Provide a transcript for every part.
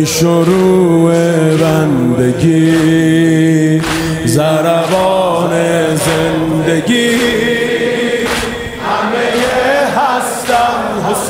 ای شروع بندگی، ضربان زندگی، همه هستم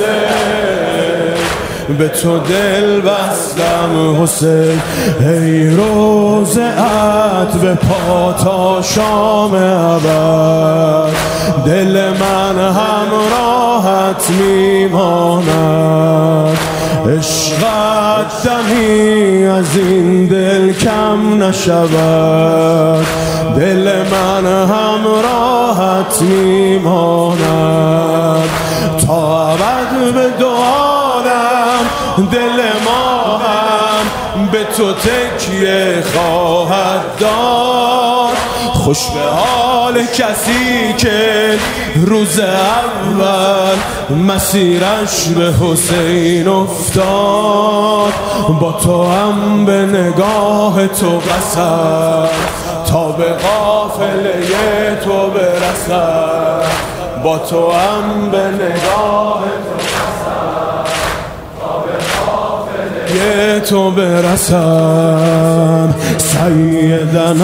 حسین، به تو دل بستم حسین. ای روضه‌ات به پا تا شام ابد، دل من همراهت میماند. عشقت دمی از این دل کم نشود، دل من همراهت میماند. تا ابد به دعانم دل ما هم به تو تکیه خواهد داد. خوش به حال کسی که روز اول مسیرش به حسین افتاد. با تو هم به نگاه تو قسم تا به قافله تو برسم. با تو هم به نگاه تو قسم تا به قافله تو برسم. سیدنا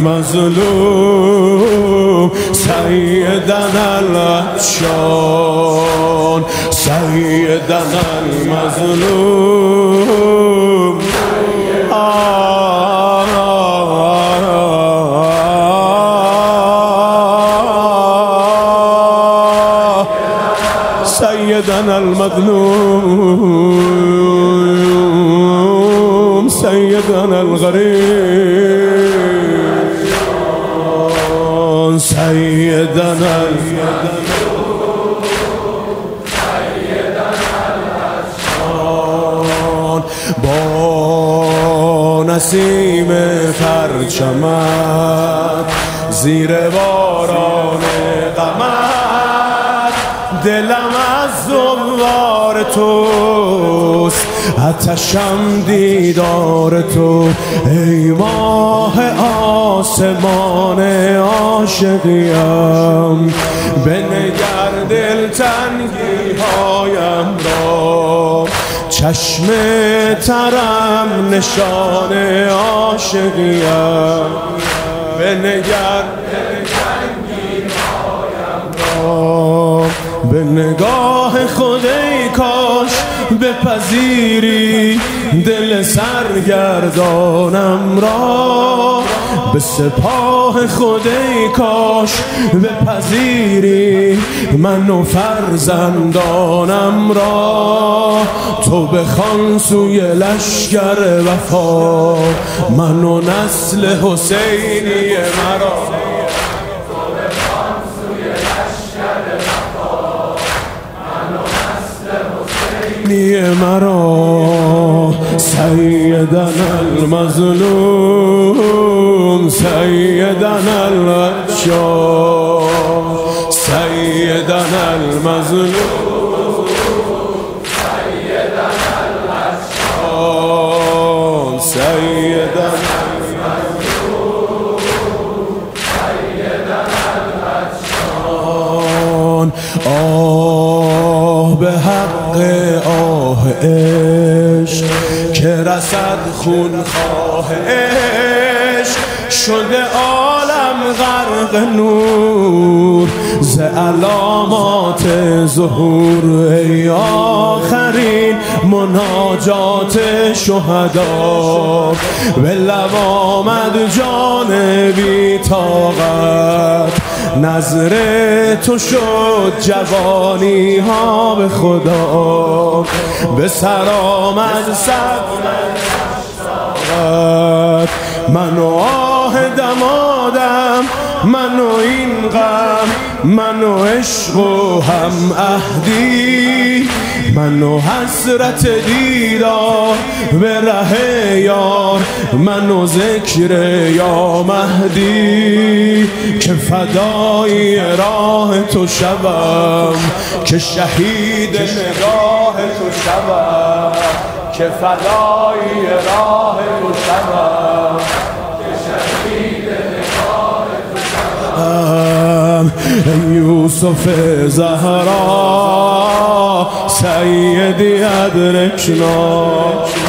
المظلوم، سیدنا العطشان، سیدنا المظلوم. سيدنا المظلوم، سيدنا الغريب، سيدنا العطشان. با نسیم پرچمت زیر باران غمت، دلم از زوار توست، آتشم دیدار تو. ای ماه آسمان عاشقیم، بنگر دلتنگی هایم را. چشم ترم نشان عاشقیم، بنگر دلتنگی هایم را. به نگاه خود ای کاش بپذیری دل سرگردانم را. به سپاه خود ای کاش بپذیری من و فرزندانم را. تو بخوان سوی لشکر وفا، من و نسل حسینی مرا. مرا سیدنا المظلوم، سیدنا العطشان، سیدنا المظلوم، سیدنا العطشان، سیدنا المظلوم، سیدنا العطشان. آه به حق آه عشق که رسد خونخواه عشق، شده عالم غرق نور ز علامات ظهور. ای آخرین مناجات شهدا، به لب آمد جان بی طاقت. نظر تو شد جوانی ها به خدا، به سر آمد سبت. من و آه دمادم، من و این غم، من و عشق و هم عهدی، من و حسرت دیدار به ره یار، من و ذکر یا مهدی. که فدای راه تو شوم، که شهید نگاه تو شوم، که فدای راه تو شوم، که شهید نگاه تو شوم. یوسف زهرا سیدی ادرکنا.